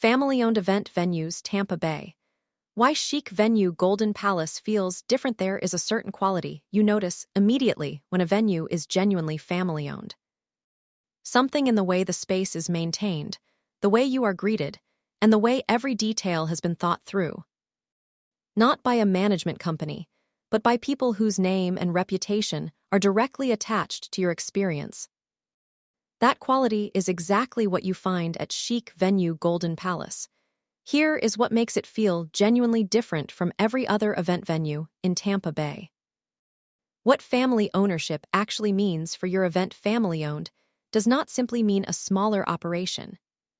Family-owned event venues, Tampa Bay. Why chic venue Golden Palace feels different. There is a certain quality you notice immediately when a venue is genuinely family-owned. Something in the way the space is maintained, the way you are greeted, and the way every detail has been thought through. Not by a management company, but by people whose name and reputation are directly attached to your experience. That quality is exactly what you find at chic venue Golden Palace. Here is what makes it feel genuinely different from every other event venue in Tampa Bay. What family ownership actually means for your event. Family-owned does not simply mean a smaller operation.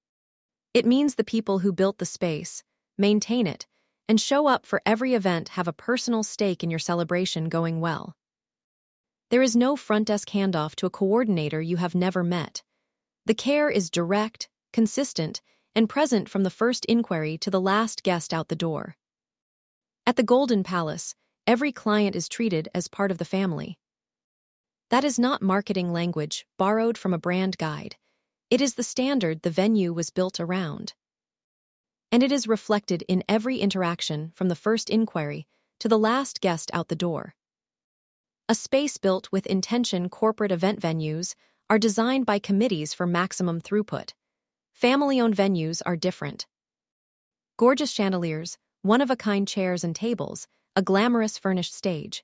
It means the people who built the space, maintain it, and show up for every event have a personal stake in your celebration going well. There is no front desk handoff to a coordinator you have never met. The care is direct, consistent, and present from the first inquiry to the last guest out the door. At the Golden Palace, every client is treated as part of the family. That is not marketing language borrowed from a brand guide. It is the standard the venue was built around. And it is reflected in every interaction from the first inquiry to the last guest out the door. A space built with intention. Corporate event venues are designed by committees for maximum throughput. Family-owned venues are different. Gorgeous chandeliers, one-of-a-kind chairs and tables, a glamorous furnished stage,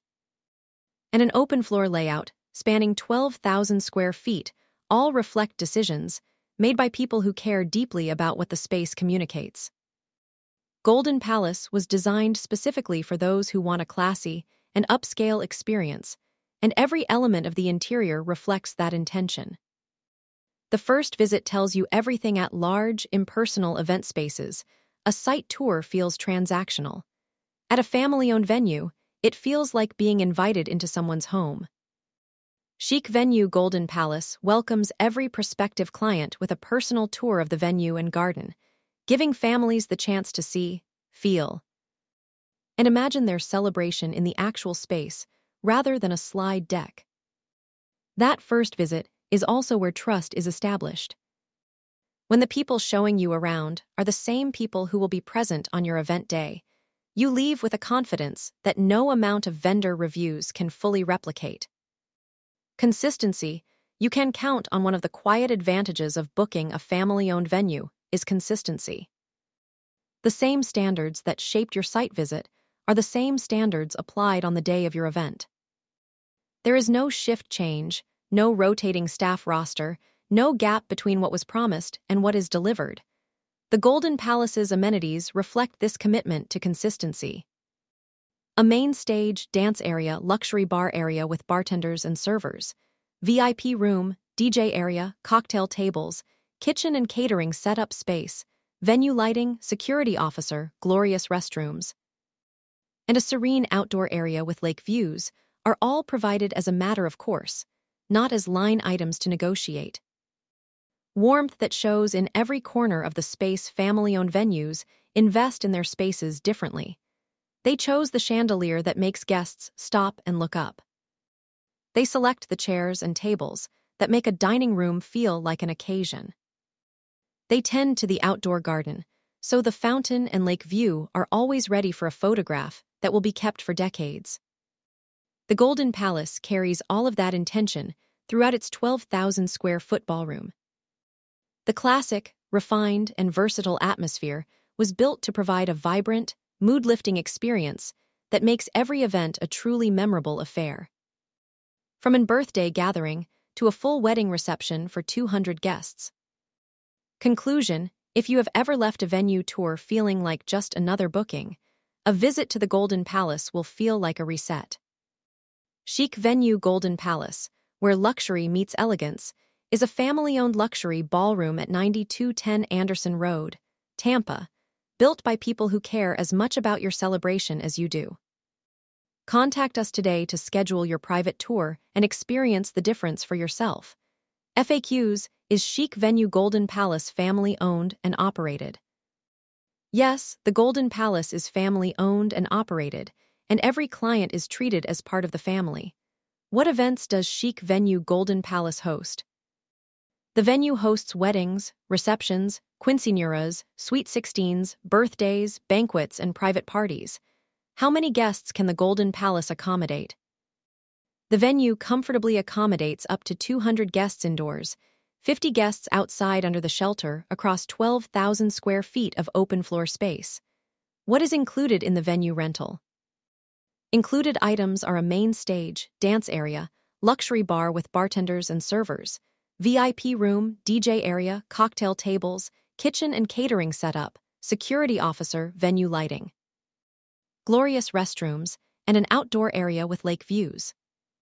and an open-floor layout spanning 12,000 square feet all reflect decisions made by people who care deeply about what the space communicates. Golden Palace was designed specifically for those who want a classy and upscale experience, and every element of the interior reflects that intention. The first visit tells you everything. At large, impersonal event spaces, a site tour feels transactional. At a family-owned venue, it feels like being invited into someone's home. Chic venue Golden Palace welcomes every prospective client with a personal tour of the venue and garden, giving families the chance to see, feel, and imagine their celebration in the actual space rather than a slide deck. That first visit is also where trust is established. When the people showing you around are the same people who will be present on your event day, you leave with a confidence that no amount of vendor reviews can fully replicate. Consistency. You can count on one of the quiet advantages of booking a family-owned venue is consistency. The same standards that shaped your site visit are the same standards applied on the day of your event. There is no shift change, no rotating staff roster, no gap between what was promised and what is delivered. The Golden Palace's amenities reflect this commitment to consistency. A main stage, dance area, luxury bar area with bartenders and servers, VIP room, DJ area, cocktail tables, kitchen and catering setup space, venue lighting, security officer, glorious restrooms, and a serene outdoor area with lake views are all provided as a matter of course, not as line items to negotiate. Warmth that shows in every corner of the space. Family-owned venues invest in their spaces differently. They chose the chandelier that makes guests stop and look up. They select the chairs and tables that make a dining room feel like an occasion. They tend to the outdoor garden, so the fountain and lake view are always ready for a photograph that will be kept for decades. The Golden Palace carries all of that intention throughout its 12,000 square foot ballroom. The classic, refined, and versatile atmosphere was built to provide a vibrant, mood-lifting experience that makes every event a truly memorable affair. From a birthday gathering to a full wedding reception for 200 guests. Conclusion: if you have ever left a venue tour feeling like just another booking, a visit to the Golden Palace will feel like a reset. Chic venue Golden Palace, where luxury meets elegance, is a family-owned luxury ballroom at 9210 Anderson Road, Tampa, built by people who care as much about your celebration as you do. Contact us today to schedule your private tour and experience the difference for yourself. FAQs: is chic venue Golden Palace family-owned and operated? Yes, the Golden Palace is family-owned and operated, and every client is treated as part of the family. What events does chic venue Golden Palace host? The venue hosts weddings, receptions, quinceañeras, sweet sixteens, birthdays, banquets, and private parties. How many guests can the Golden Palace accommodate? The venue comfortably accommodates up to 200 guests indoors, 50 guests outside under the shelter across 12,000 square feet of open floor space. What is included in the venue rental? Included items are a main stage, dance area, luxury bar with bartenders and servers, VIP room, DJ area, cocktail tables, kitchen and catering setup, security officer, venue lighting, glorious restrooms, and an outdoor area with lake views.